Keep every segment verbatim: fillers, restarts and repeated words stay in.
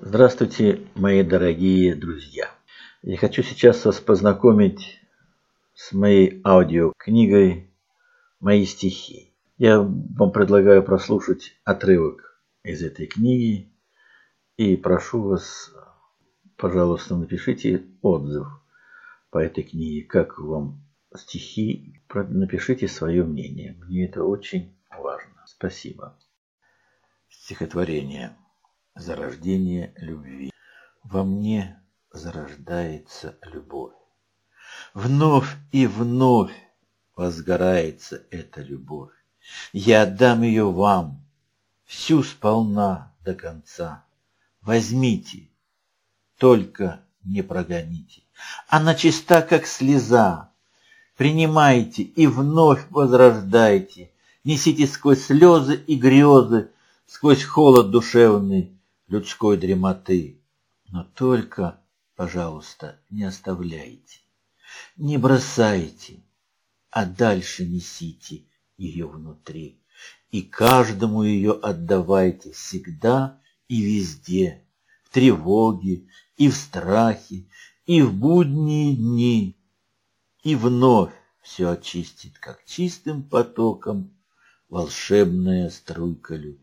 Здравствуйте, мои дорогие друзья! Я хочу сейчас вас познакомить с моей аудиокнигой «Мои стихи». Я вам предлагаю прослушать отрывок из этой книги и прошу вас, пожалуйста, напишите отзыв по этой книге, как вам стихи, напишите свое мнение. Мне это очень важно. Спасибо. Стихотворение «Зарождение любви». Во мне зарождается любовь. Вновь и вновь возгорается эта любовь. Я отдам ее вам, всю сполна до конца. Возьмите, только не прогоните. Она чиста, как слеза. Принимайте и вновь возрождайте. Несите сквозь слезы и грезы, сквозь холод душевный людской дремоты. Но только, пожалуйста, не оставляйте, не бросайте, а дальше несите ее внутри. И каждому ее отдавайте всегда и везде, в тревоге и в страхе, и в будние дни. И вновь все очистит, как чистым потоком, волшебная струйка любви.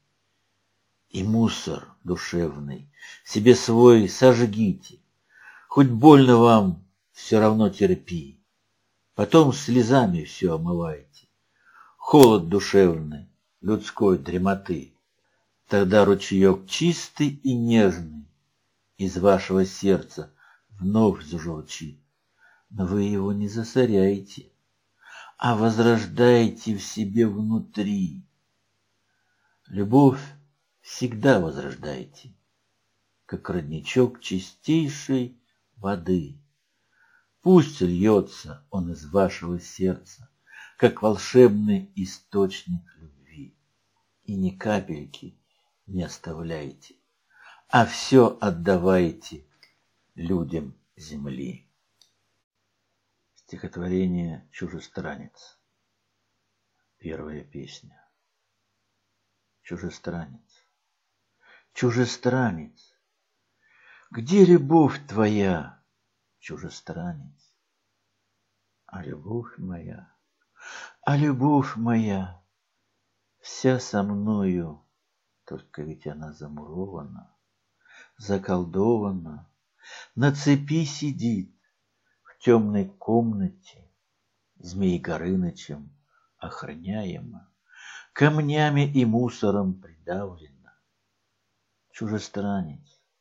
И мусор душевный себе свой сожгите, хоть больно вам, все равно терпи. Потом слезами все омывайте, холод душевный людской дремоты. Тогда ручеек чистый и нежный из вашего сердца вновь зажурчит. Но вы его не засоряете, а возрождаете в себе внутри. Любовь всегда возрождайте, как родничок чистейшей воды. Пусть льется он из вашего сердца, как волшебный источник любви. И ни капельки не оставляйте, а все отдавайте людям земли. Стихотворение «Чужестранец». Первая песня. Чужестранец. Чужестранец, где любовь твоя, чужестранец? А любовь моя, а любовь моя, вся со мною, только ведь она замурована, заколдована, на цепи сидит в темной комнате, Змей Горынычем охраняема, камнями и мусором придавлена. Чужестранец,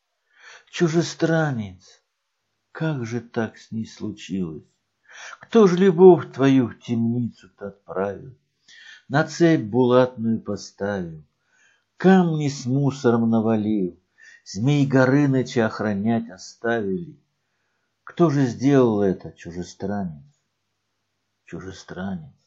чужестранец, как же так с ней случилось? Кто ж любовь твою в темницу-то отправил, на цепь булатную поставил, камни с мусором навалил, Змей Горыныча охранять оставили? Кто же сделал это, чужестранец? Чужестранец,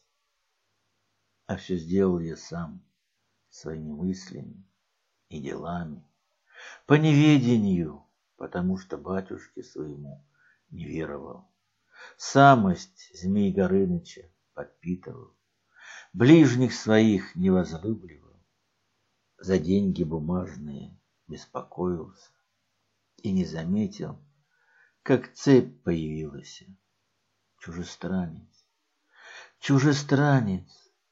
а все сделал я сам, своими мыслями и делами, по неведению, потому что батюшке своему не веровал. Самость Змей Горыныча подпитывал, ближних своих не возлюбливал, за деньги бумажные беспокоился и не заметил, как цепь появилась. Чужестранец, чужестранец,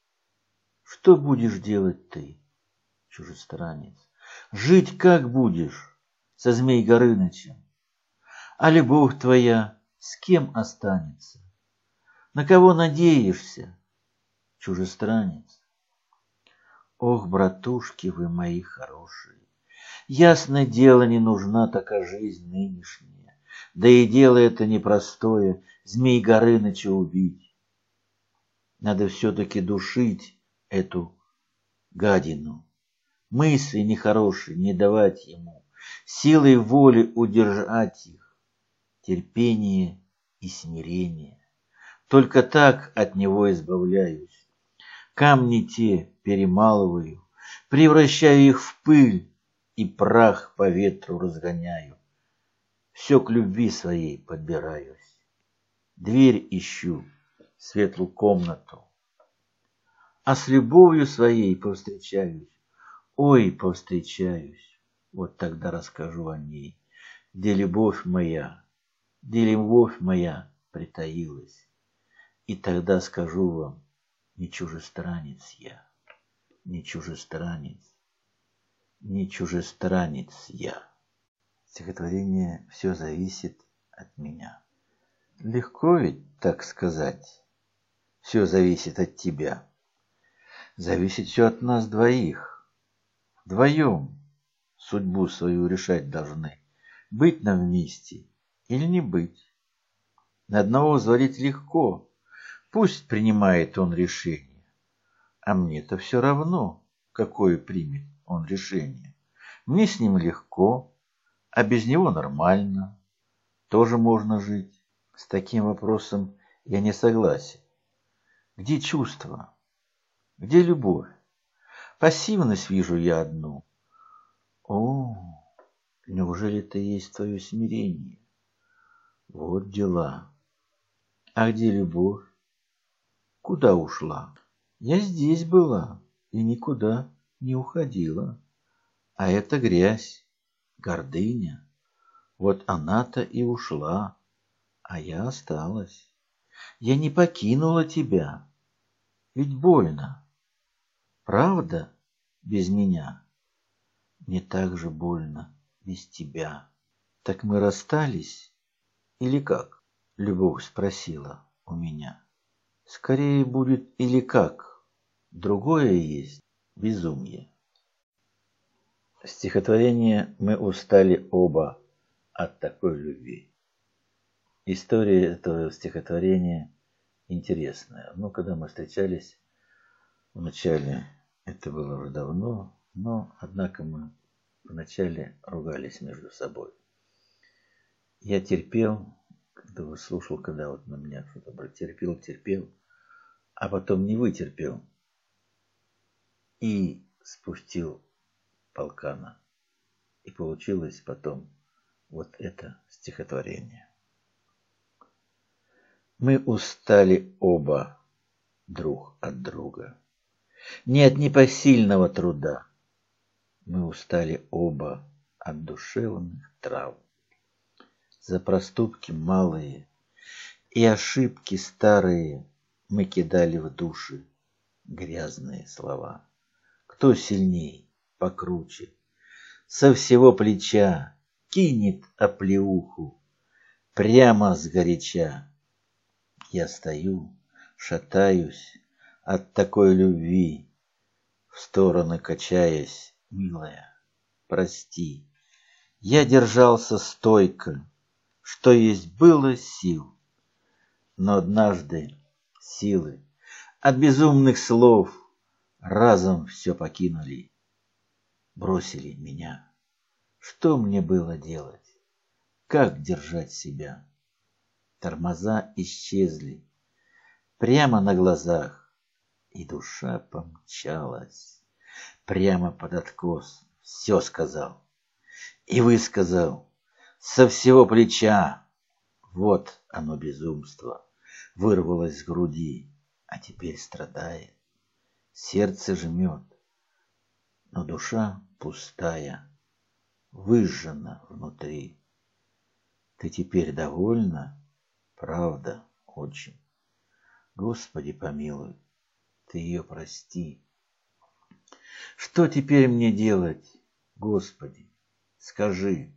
что будешь делать ты, чужестранец? Жить как будешь со Змей Горынычем? А любовь твоя с кем останется? На кого надеешься, чужестранец? Ох, братушки вы мои хорошие, ясное дело, не нужна такая жизнь нынешняя, да и дело это непростое, Змей Горыныча убить. Надо все-таки душить эту гадину, мысли нехорошие не давать ему, силой воли удержать их, терпение и смирение. Только так от него избавляюсь. Камни те перемалываю, превращаю их в пыль и прах по ветру разгоняю. Все к любви своей подбираюсь. Дверь ищу, светлую комнату, а с любовью своей повстречаюсь. Ой, повстречаюсь, Вот тогда расскажу о ней, где любовь моя, где любовь моя притаилась. И тогда скажу вам, не чужестранец я, не чужестранец, не чужестранец я. Стихотворение «Все зависит от меня». Легко ведь так сказать, все зависит от тебя. Зависит все от нас двоих. Вдвоем судьбу свою решать должны. Быть нам вместе или не быть. На одного взвалить легко. Пусть принимает он решение. А мне-то все равно, какое примет он решение. Мне с ним легко, а без него нормально. Тоже можно жить. С таким вопросом я не согласен. Где чувство? Где любовь? Пассивность вижу я одну. О, неужели это и есть твое смирение? Вот дела. А где любовь? Куда ушла? Я здесь была и никуда не уходила. А это грязь, гордыня. Вот она-то и ушла, а я осталась. Я не покинула тебя, ведь больно. Правда, без меня? Не так же больно без тебя. Так мы расстались или как? Любовь спросила у меня. Скорее будет или как? Другое есть безумие. Стихотворение «Мы устали оба от такой любви». История этого стихотворения интересная. Ну, когда мы встречались вначале, это было уже давно, но, однако, мы вначале ругались между собой. Я терпел, когда слушал, когда вот на меня что-то было, терпел, терпел, а потом не вытерпел и спустил полкана. И получилось потом вот это стихотворение. Мы устали оба друг от друга. Не от непосильного труда. Мы устали оба от душевных трав. За проступки малые и ошибки старые мы кидали в души грязные слова. Кто сильней, покруче, со всего плеча кинет оплеуху прямо сгоряча. Я стою, шатаюсь от такой любви, в стороны качаясь, милая, прости. Я держался стойко, что есть было сил, но однажды силы от безумных слов разом все покинули, бросили меня. Что мне было делать? Как держать себя? Тормоза исчезли прямо на глазах, и душа помчалась прямо под откос. Все сказал и высказал со всего плеча. Вот оно безумство вырвалось с груди, а теперь страдает. Сердце жмет, но душа пустая, выжжена внутри. Ты теперь довольна? Правда, очень. Господи помилуй, ты ее прости. Что теперь мне делать, Господи, скажи?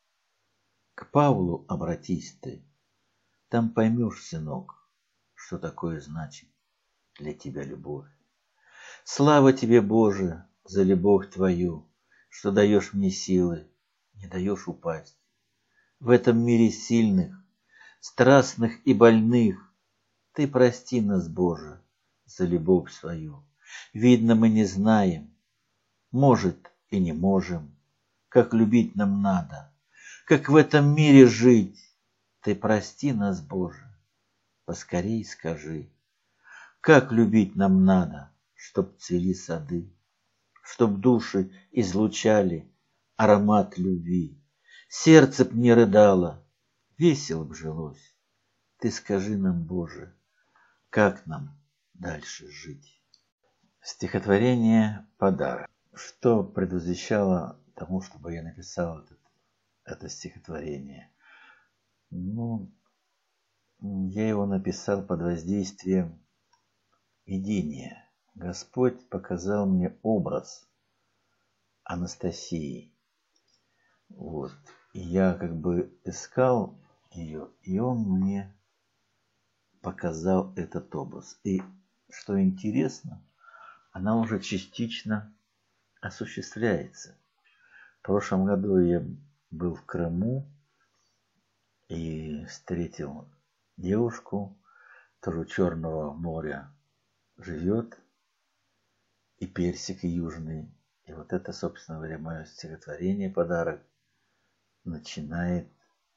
К Павлу обратись ты, там поймешь, сынок, что такое значит для тебя любовь. Слава тебе, Боже, за любовь твою, что даешь мне силы, не даешь упасть. В этом мире сильных, страстных и больных ты прости нас, Боже, за любовь свою. Видно, мы не знаем, может и не можем, как любить нам надо, как в этом мире жить. Ты прости нас, Боже, поскорей скажи, как любить нам надо, чтоб цвели сады, чтоб души излучали аромат любви. Сердце б не рыдало, весело б жилось. Ты скажи нам, Боже, как нам дальше жить? Стихотворение «Подарок». Что предвозвещало тому, чтобы я написал этот, это стихотворение? Ну, я его написал под воздействием видения. Господь показал мне образ Анастасии. Вот. И я как бы искал ее, и он мне показал этот образ. И что интересно, она уже частично осуществляется. В прошлом году я был в Крыму и встретил девушку, тоже у Черного моря живет, и персик южный. И вот это, собственно говоря, мое стихотворение, подарок, начинает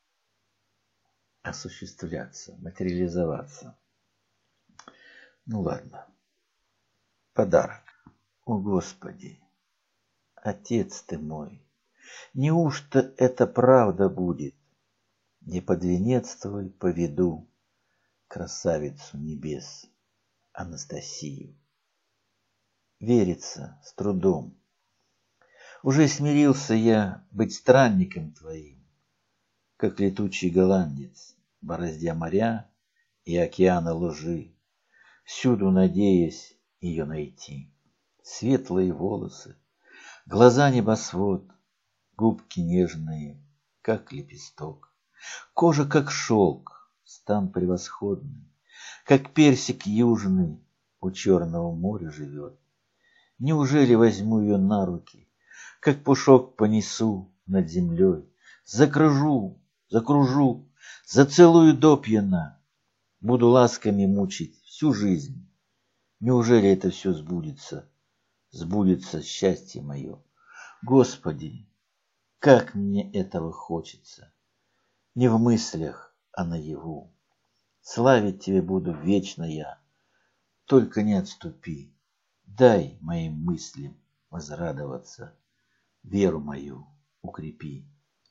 осуществляться, материализоваться. Ну ладно. Подарок. О Господи, Отец ты мой, неужто это правда будет? Не под венец твой поведу красавицу небес Анастасию. Верится с трудом. Уже смирился я быть странником твоим, как летучий голландец, бороздя моря и океаны лжи, всюду надеясь ее найти. Светлые волосы, глаза небосвод, губки нежные, как лепесток, кожа, как шелк, стан превосходный, как персик южный у Черного моря живет. Неужели возьму ее на руки, как пушок понесу над землей, закружу, закружу, зацелую допьяна, буду ласками мучить всю жизнь. Неужели это все сбудется, сбудется счастье мое? Господи, как мне этого хочется! Не в мыслях, а наяву. Славить Тебе буду вечно я, только не отступи. Дай моим мыслям возрадоваться, веру мою укрепи.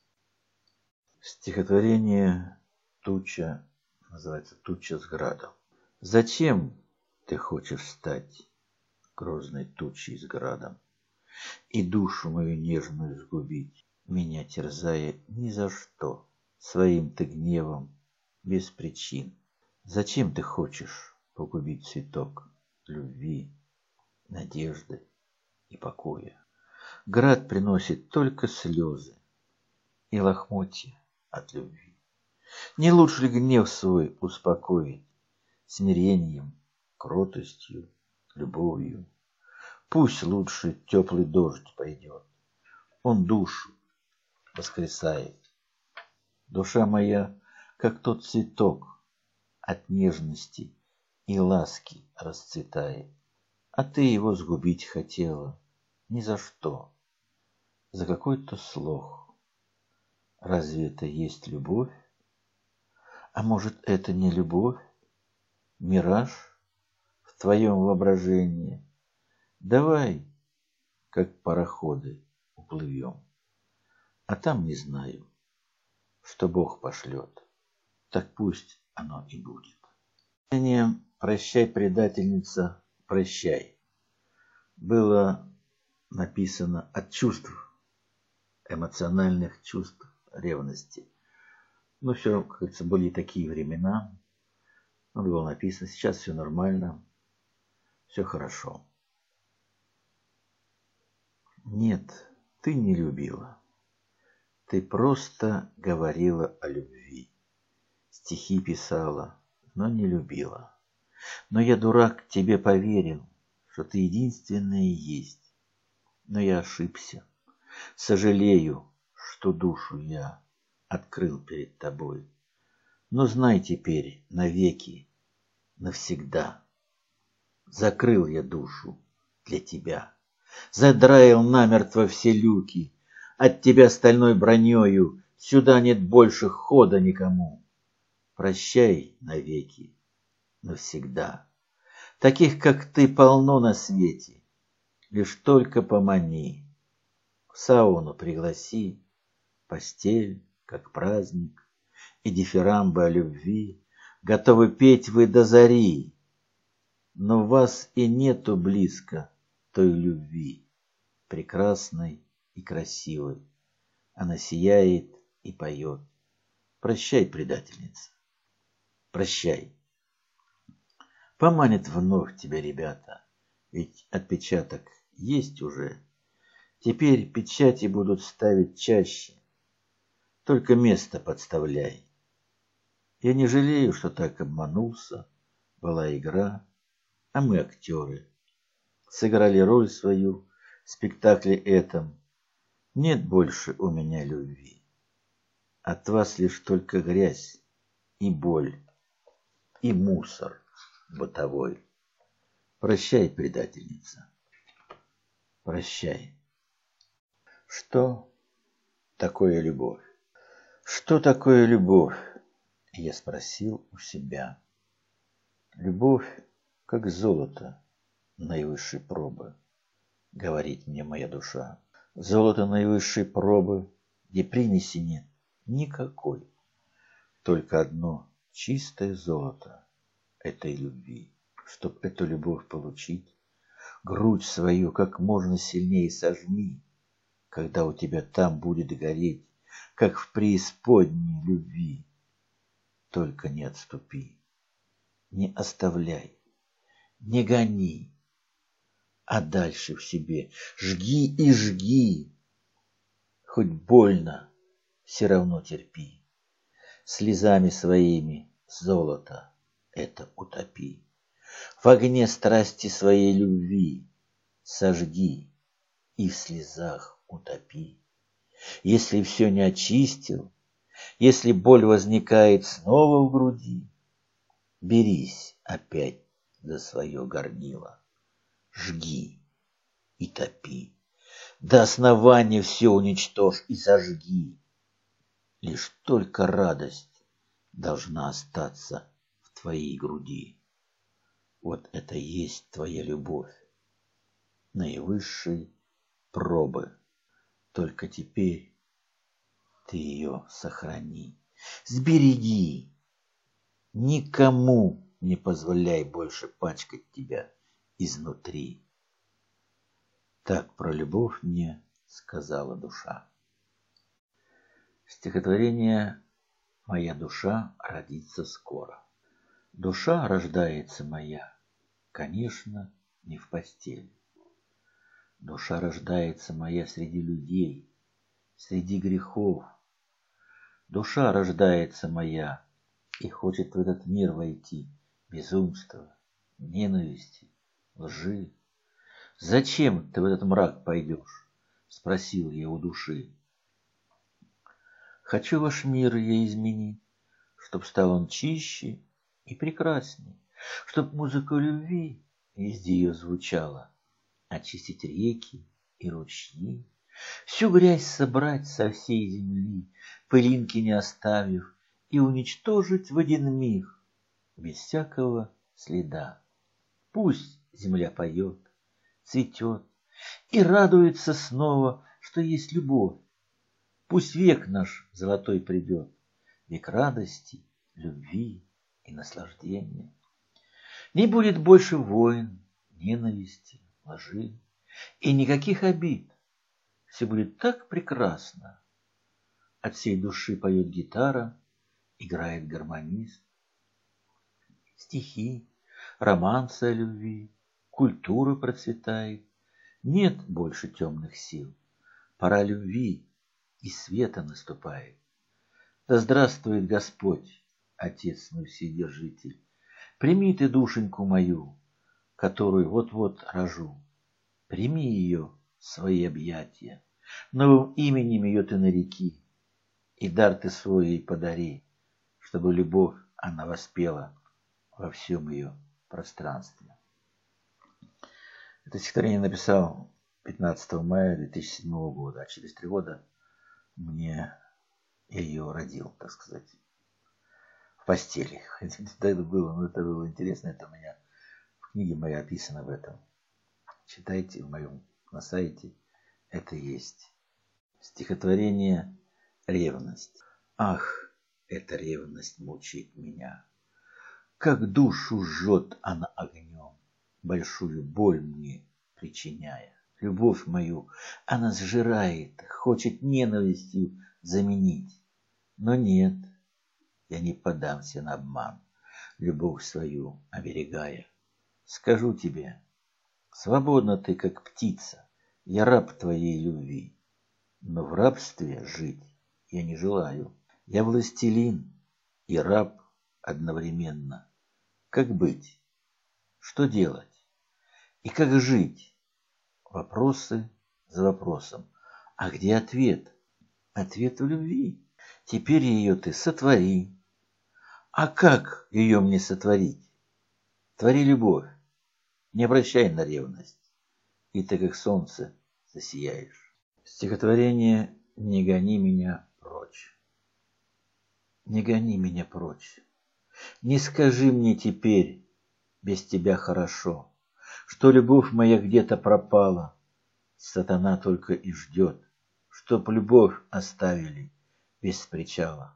Стихотворение «Туча» называется «Туча с градом». Зачем ты хочешь стать грозной тучей с градом и душу мою нежную сгубить, меня терзая ни за что, своим ты гневом без причин? Зачем ты хочешь погубить цветок любви, надежды и покоя? Град приносит только слезы и лохмотья от любви. Не лучше ли гнев свой успокоить смирением, кротостью, любовью? Пусть лучше теплый дождь пойдет, он душу воскресает. Душа моя, как тот цветок, от нежности и ласки расцветает. А ты его сгубить хотела ни за что, за какой-то слог. Разве это есть любовь? А может, это не любовь? Мираж в твоем воображении? Давай, как пароходы, уплывем. А там не знаю, что Бог пошлет. Так пусть оно и будет. «Прощай, предательница, прощай» было написано от чувств, эмоциональных чувств, ревности. Ну, все, как говорится, были такие времена. Надо было написано. Сейчас все нормально, все хорошо. Нет, ты не любила. Ты просто говорила о любви. Стихи писала, но не любила. Но я, дурак, тебе поверил, что ты единственная есть. Но я ошибся. Сожалею, что душу я открыл перед тобой. Но знай теперь навеки, навсегда. Закрыл я душу для тебя. Задраил намертво все люки. От тебя стальной бронею сюда нет больше хода никому. Прощай навеки, навсегда. Таких, как ты, полно на свете. Лишь только помани. В сауну пригласи, постель, как праздник, и дифирамбы о любви готовы петь вы до зари. Но в вас и нету близко той любви, прекрасной и красивой. Она сияет и поет. Прощай, предательница, прощай. Поманят вновь тебя ребята, ведь отпечаток есть уже. Теперь печати будут ставить чаще. Только место подставляй. Я не жалею, что так обманулся. Была игра, а мы актеры. Сыграли роль свою в спектакле этом. Нет больше у меня любви. От вас лишь только грязь и боль, и мусор бытовой. Прощай, предательница, прощай. Что такое любовь? Что такое любовь? Я спросил у себя. Любовь, как золото наивысшей пробы, говорит мне моя душа. Золото наивысшей пробы, где примеси нет никакой. Только одно чистое золото этой любви. Чтоб эту любовь получить, грудь свою как можно сильнее сожми, когда у тебя там будет гореть, как в преисподней любви. Только не отступи, не оставляй, не гони, а дальше в себе жги и жги. Хоть больно, все равно терпи. Слезами своими золото это утопи. В огне страсти своей любви сожги и в слезах утопи. Если все не очистил, если боль возникает снова в груди, берись опять за свое горнило, жги и топи. До основания все уничтожь и сожги. Лишь только радость должна остаться в твоей груди. Вот это и есть твоя любовь, наивысшей пробы. Только теперь ты ее сохрани, сбереги. Никому не позволяй больше пачкать тебя изнутри. Так про любовь мне сказала душа. Стихотворение «Моя душа родится скоро». Душа рождается моя, конечно, не в постели. Душа рождается моя среди людей, среди грехов. Душа рождается моя и хочет в этот мир войти безумства, ненависти, лжи. «Зачем ты в этот мрак пойдешь?» — спросил я у души. «Хочу ваш мир я изменить, чтоб стал он чище и прекрасней, чтоб музыка любви везде ее звучала, очистить реки и ручьи, всю грязь собрать со всей земли, пылинки не оставив, и уничтожить в один миг, без всякого следа. Пусть земля поет, цветет и радуется снова, что есть любовь. Пусть век наш золотой придет, век радости, любви и наслаждения. Не будет больше войн, ненависти, лжи и никаких обид. Все будет так прекрасно. От всей души поет гитара, играет гармонист. Стихи, романсы о любви, культура процветает. Нет больше темных сил. Пора любви и света наступает. Да здравствует Господь, Отец мой Вседержитель. Прими ты душеньку мою, которую вот-вот рожу. Прими ее в свои объятия, новым именем ее ты нареки, и дар ты свой ей подари, чтобы любовь она воспела во всем ее пространстве. Это стихотворение написал пятнадцатого мая две тысячи седьмого года, а через три года мне я ее родил, так сказать, в постели. Это было, ну, это было интересно, это у меня в книге моей описано в этом. Читайте в моем на сайте, это есть. Стихотворение «Ревность». Ах, эта ревность мучает меня, как душу жжет она огнем, большую боль мне причиняя. любовь мою она сжирает, хочет ненавистью заменить. Но нет, я не поддамся на обман, любовь свою оберегая. Скажу тебе, свободна ты, как птица, я раб твоей любви. Но в рабстве жить я не желаю. Я властелин и раб одновременно. Как быть? Что делать? И как жить? Вопросы за вопросом. А где ответ? Ответ в любви. Теперь ее ты сотвори. А как ее мне сотворить? Твори любовь, не обращай на ревность, и ты, как солнце, засияешь. Стихотворение «Не гони меня прочь». Не гони меня прочь. Не скажи мне теперь, без тебя хорошо, что любовь моя где-то пропала. Сатана только и ждет, чтоб любовь оставили без причала.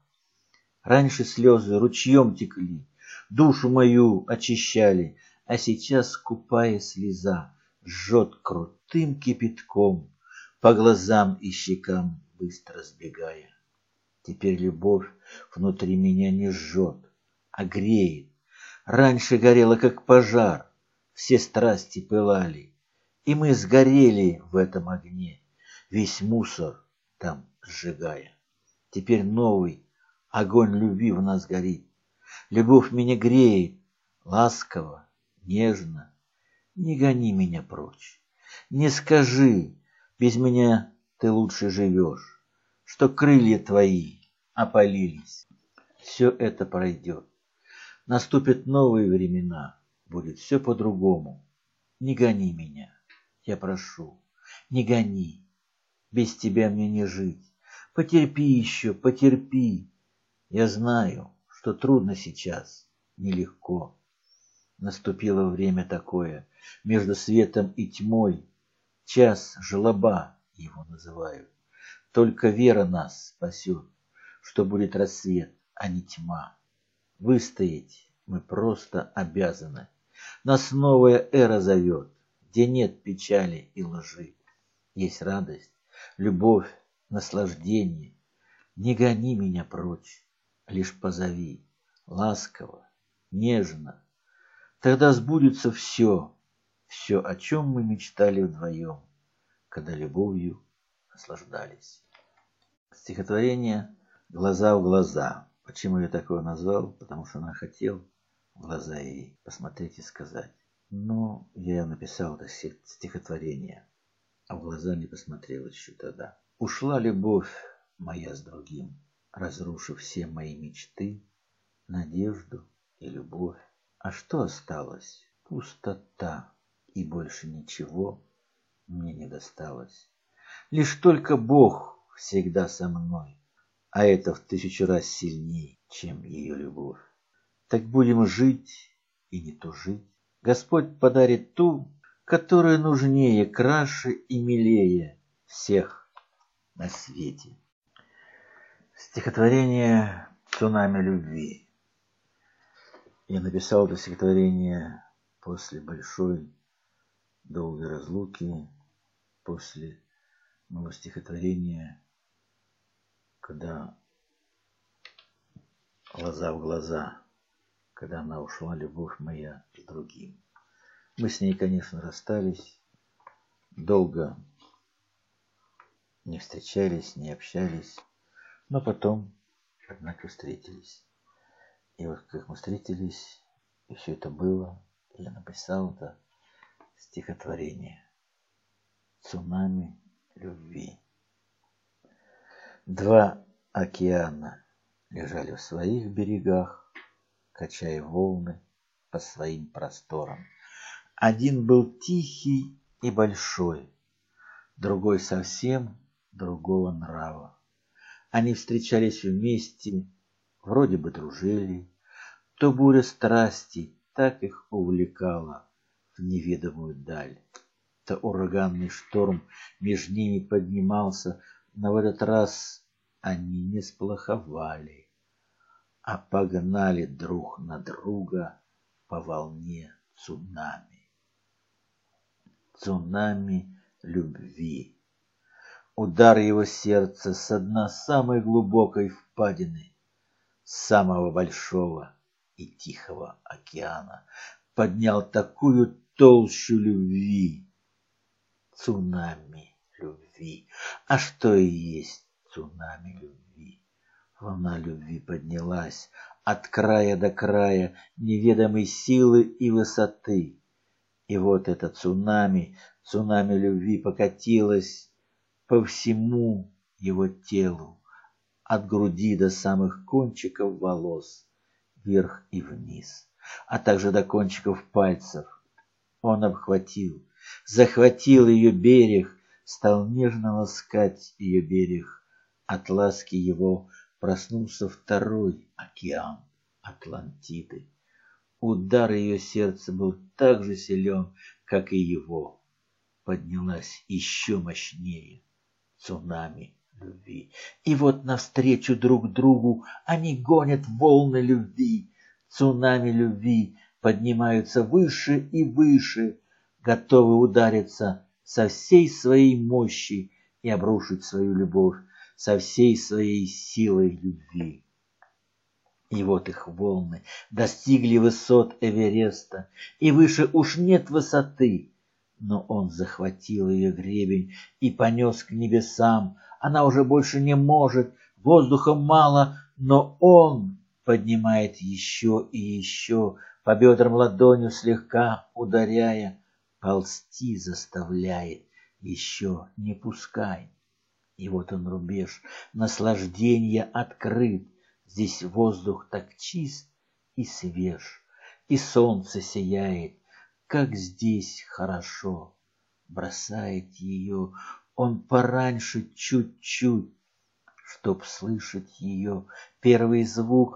Раньше слезы ручьем текли, душу мою очищали, а сейчас скупая слеза жжет крутым кипятком, по глазам и щекам быстро сбегая. Теперь любовь внутри меня не жжет, а греет. Раньше горела, как пожар, все страсти пылали, и мы сгорели в этом огне, весь мусор там сжигая. Теперь новый огонь любви в нас горит. Любовь меня греет, ласково, нежно. Не гони меня прочь. Не скажи, без меня ты лучше живешь, что крылья твои опалились. Все это пройдет. Наступят новые времена, будет все по-другому. Не гони меня, я прошу, не гони. Без тебя мне не жить. Потерпи еще, потерпи. Я знаю, что трудно сейчас, нелегко. Наступило время такое, между светом и тьмой. Час жлоба его называют. Только вера нас спасет, что будет рассвет, а не тьма. Выстоять мы просто обязаны. Нас новая эра зовет, где нет печали и лжи. Есть радость, любовь, наслаждение. Не гони меня прочь, лишь позови, ласково, нежно. Тогда сбудется все, все, о чем мы мечтали вдвоем, когда любовью наслаждались. Стихотворение «Глаза в глаза». Почему я такое назвал? Потому что она хотел в глаза ей посмотреть и сказать. Но я написал это стихотворение, а в глаза не посмотрел еще тогда. Ушла любовь моя с другим, разрушив все мои мечты, надежду и любовь. А что осталось? Пустота, и больше ничего мне не досталось. Лишь только Бог всегда со мной, а это в тысячу раз сильней, чем ее любовь. Так будем жить и не тужить. Господь подарит ту, которая нужнее, краше и милее всех на свете. Стихотворение «Цунами любви». Я написал это стихотворение после большой долгой разлуки, после моего стихотворения, когда глаза в глаза, когда она ушла, любовь моя, с другим. Мы с ней, конечно, расстались, долго не встречались, не общались, но потом, однако, встретились. И вот как мы встретились, и все это было, я написал это стихотворение «Цунами любви». Два океана лежали в своих берегах, качая волны по своим просторам. Один был тихий и большой, другой совсем другого нрава. Они встречались вместе, вроде бы дружили, то буря страсти так их увлекала в неведомую даль, то ураганный шторм меж ними поднимался, но в этот раз они не сплоховали, а погнали друг на друга по волне цунами. Цунами любви. Удар его сердца со дна самой глубокой впадины, самого большого и тихого океана, поднял такую толщу любви, цунами любви. А что и есть цунами любви? Волна любви поднялась от края до края неведомой силы и высоты. И вот это цунами, цунами любви покатилось по всему его телу, от груди до самых кончиков волос, вверх и вниз, а также до кончиков пальцев. Он обхватил, захватил ее берег, стал нежно ласкать ее берег. От ласки его проснулся второй океан Атлантиды. Удар ее сердца был так же силен, как и его. Поднялась еще мощнее цунами любви. И вот навстречу друг другу они гонят волны любви. Цунами любви поднимаются выше и выше, готовы удариться со всей своей мощи и обрушить свою любовь со всей своей силой любви. И вот их волны достигли высот Эвереста, и выше уж нет высоты. Но он захватил ее гребень и понес к небесам. Она уже больше не может, воздуха мало, но он поднимает еще и еще, по бедрам ладонью слегка ударяя, ползти заставляет, еще не пускай. И вот он рубеж наслаждения открыт. Здесь воздух так чист и свеж, и солнце сияет, как здесь хорошо. Бросает ее он пораньше чуть-чуть, чтоб слышать ее первый звук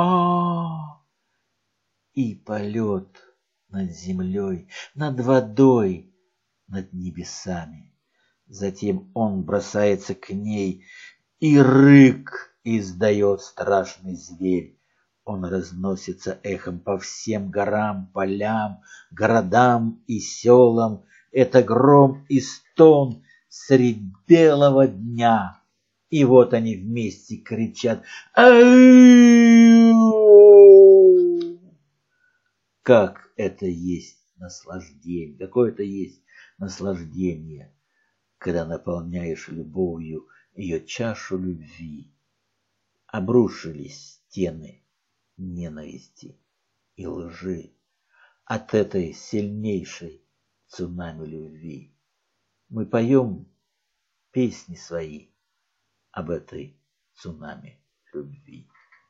а и полет над землей, над водой, над небесами. Затем он бросается к ней, и рык издает страшный зверь. Он разносится эхом по всем горам, полям, городам и селам. Это гром и стон средь белого дня. И вот они вместе кричат: «Ау!» Как это есть наслаждение, какое это есть наслаждение, когда наполняешь любовью ее чашу любви. Обрушились стены ненависти и лжи от этой сильнейшей цунами любви. Мы поем песни свои об этой цунами любви.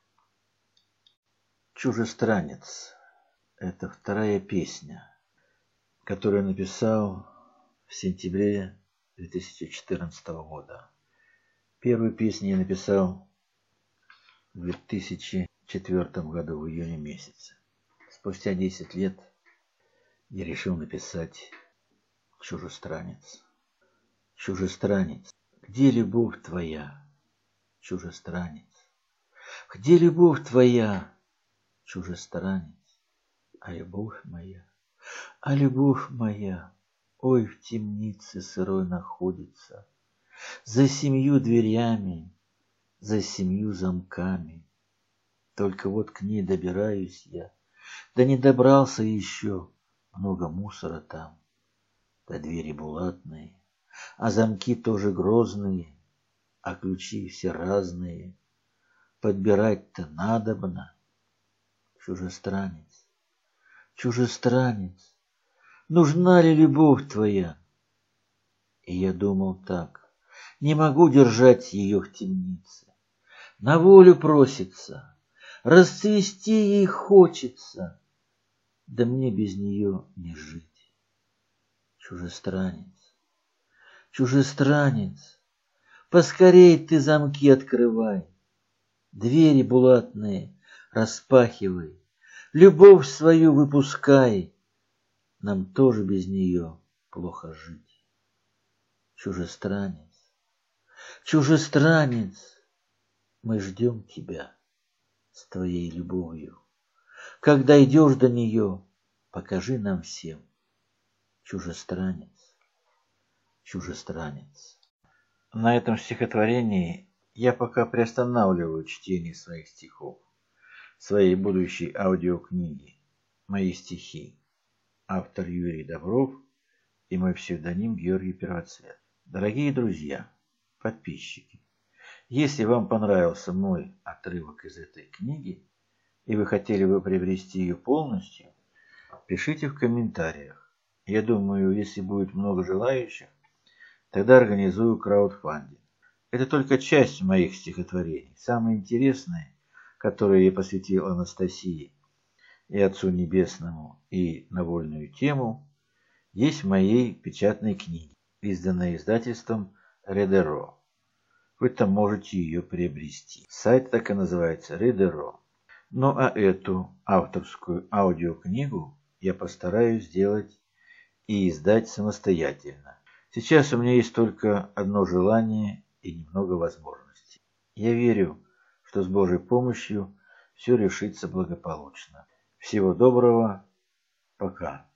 Чужестранец — это вторая песня, которую написал в сентябре две тысячи четырнадцатого года. Первую песню я написал в две тысячи четвёртом году, в июне месяце. Спустя десять лет я решил написать «Чужестранец». Чужестранец, где любовь твоя, чужестранец? Где любовь твоя, чужестранец? А любовь моя, а любовь моя, ой, в темнице сырой находится, за семью дверями, за семью замками. Только вот к ней добираюсь я, да не добрался еще, много мусора там, да двери булатные, а замки тоже грозные, а ключи все разные. Подбирать-то надобно. Чужестранец, чужестранец, нужна ли любовь твоя? И я думал так: не могу держать ее в темнице. На волю просится, расцвести ей хочется, да мне без нее не жить. Чужестранец, чужестранец, поскорей ты замки открывай, двери булатные распахивай, любовь свою выпускай, нам тоже без нее плохо жить. Чужестранец, чужестранец, мы ждем тебя с твоей любовью. Когда идешь до нее, покажи нам всем. Чужестранец, чужестранец. На этом стихотворении я пока приостанавливаю чтение своих стихов, своей будущей аудиокниги «Мои стихи». Автор Юрий Добров и мой псевдоним Георгий Первоцвет. Дорогие друзья, подписчики, если вам понравился мой отрывок из этой книги и вы хотели бы приобрести ее полностью, пишите в комментариях. Я думаю, если будет много желающих, тогда организую краудфандинг. Это только часть моих стихотворений. Самые интересные, которые я посвятил Анастасии и Отцу Небесному и на вольную тему, есть в моей печатной книге, изданной издательством Редеро. Вы там можете ее приобрести. Сайт так и называется Редеро. Ну а эту авторскую аудиокнигу я постараюсь сделать и издать самостоятельно. Сейчас у меня есть только одно желание и немного возможностей. Я верю, что с Божьей помощью все решится благополучно. Всего доброго. Пока.